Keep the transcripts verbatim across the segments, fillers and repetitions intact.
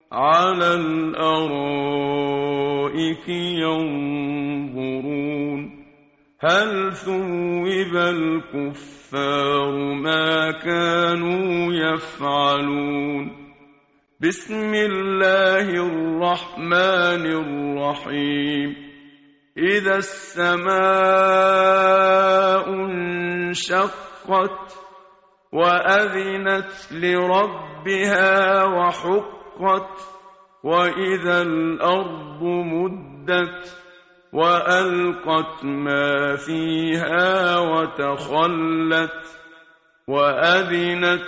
عَلَى الْأَرَائِكِ يَنظُرُونَ هَلْ ثُوِّبَ الْكُفَّارُ مَا كَانُوا يَفْعَلُونَ بسم الله الرحمن الرحيم إذا السماء انشقت وأذنت لربها وحقت وإذا الأرض مدت وألقت ما فيها وتخلت وأذنت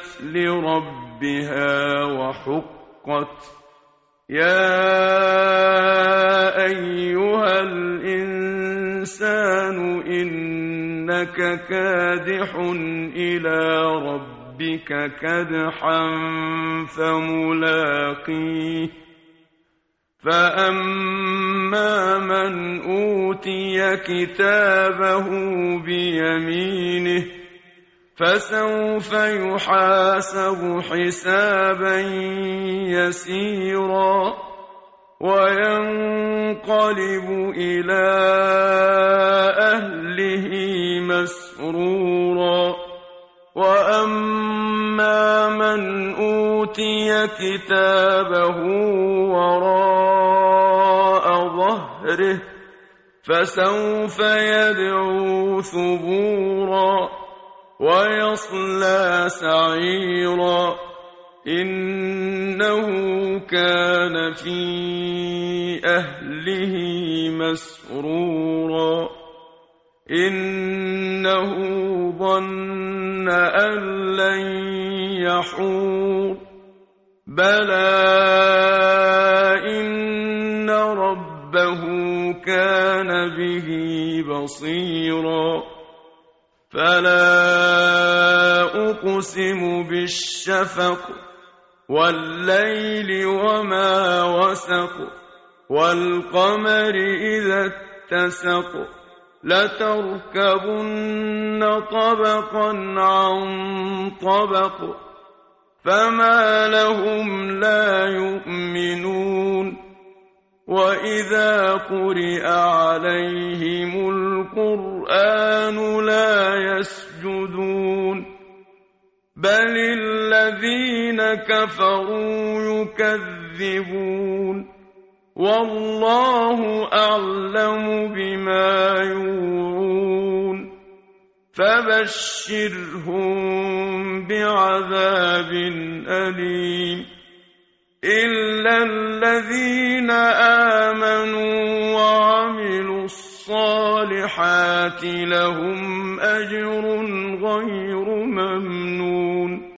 لربها وحقت يا أيها الإنسان إنك كادح إلى ربك كدحا فملاقيه فأما من أوتي كتابه بيمينه فسوف يحاسب حسابا يسيرا وينقلب إلى أهله مسرورا وأما من أوتي كتابه وراء ظهره فسوف يدعو ثبورا ويصلى سعيرا إنه كان في أهله مسرورا إنه ظن أن لن يحور بلى إن ربه كان به بصيرا فلا أقسم بالشفق والليل وما وسق والقمر إذا اتسق لتركبن طبقا عن طبق فما لهم لا يؤمنون وإذا قرئ عليهم القرآن لا يسجدون بل الذين كفروا يكذبون والله أعلم بما يوعون فبشرهم بعذاب أليم إلا الذين آمنوا وعملوا الصالحات لهم أجر غير ممنون